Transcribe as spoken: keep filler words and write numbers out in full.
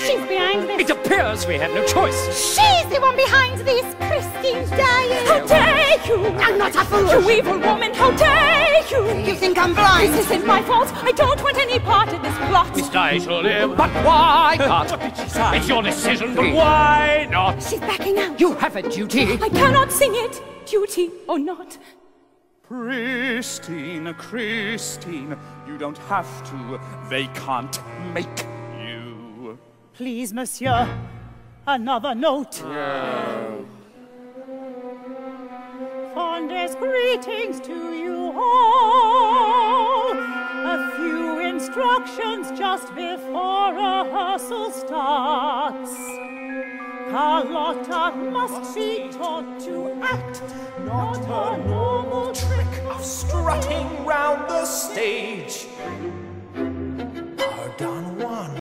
She's behind this. It appears we had no choice. She's the one behind this. Christine's dying. How dare you! I'm not a fool. You evil woman, how dare you! You think I'm blind? This isn't my fault. I don't want any part of this plot. Miss Di shall live, but why not? What did she say? It's your decision, but why not? She's backing out. You have a duty. I cannot sing it, duty or not. Christine, Christine, you don't have to. They can't make you. Please, monsieur, another note. No. Fondest greetings to you all. A few instructions just before rehearsal starts. Carlotta must be taught to act, not a normal trick of strutting round the stage.